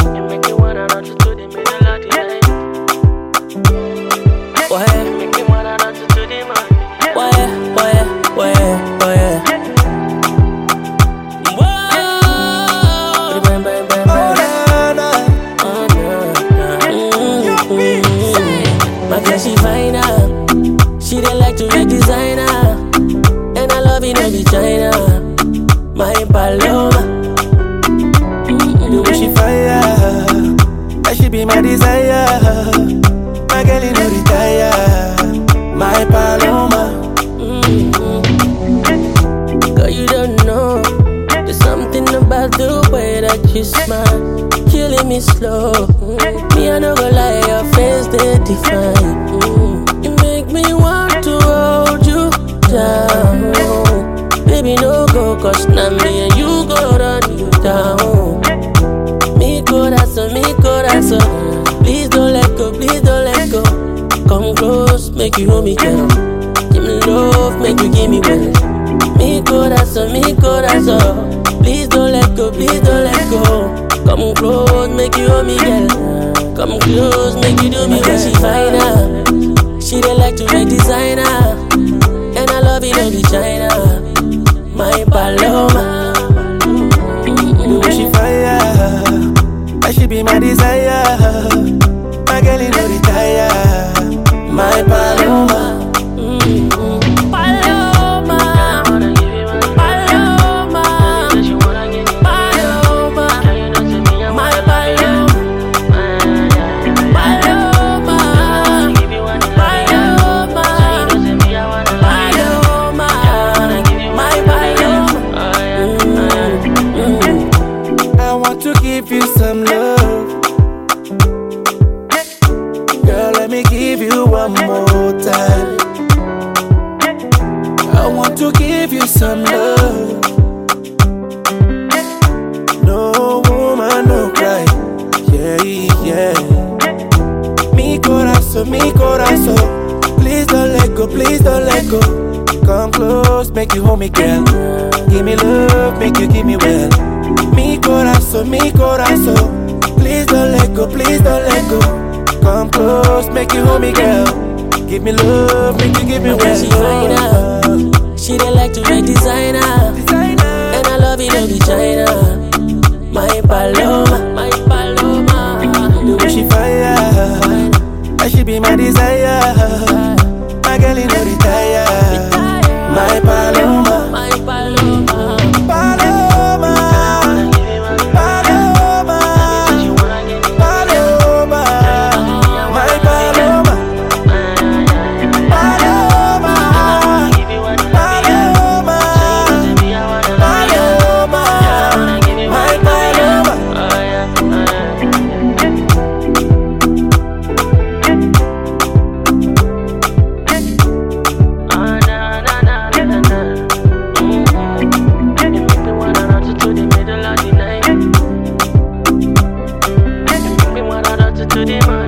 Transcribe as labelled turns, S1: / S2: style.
S1: You make me wanna run to the middle of the night. You make me wanna run to the morning.
S2: My girl, she fine she dey like to make designer, and I love it no be China. My Paloma,
S3: the way she fire, that she be my desire. My girl, you no retire. My Paloma.
S2: Girl, you don't know, there's something about the way that you smile, killing me slow. Me, I no go lie, your face they define. You make me want to hold you down. Baby, no go, cause now me and you go run you down. Mi corazón, please don't let go, please don't let go. Come close, make you hold me, girl. Give me love, make you give me well. Mi corazón, please don't let go, please don't let go. Come close, make you hold me, girl. Come close, make you do me well. She finer, she dey like to make designer, and I love it no be China. My Paloma,
S3: the way she fire, that she be my desire. My girl, you no retire. My Paloma. To give you some love, girl, let me give you one more time. I want to give you some love. No woman, no cry. Yeah, yeah. Mi corazón, please don't let go, please don't let go. Come close, make you hold me, girl. Give me love, make you give me well. Mi corazón, please don't let go, please don't let go. Come close, make you hold me, girl. Give me love, make you give me well.
S2: She finer, she dey like to make designer, and I love it no be China. My Paloma,
S3: the way she fire, that she be my desire. My girl, you no retire. My Paloma.
S1: To the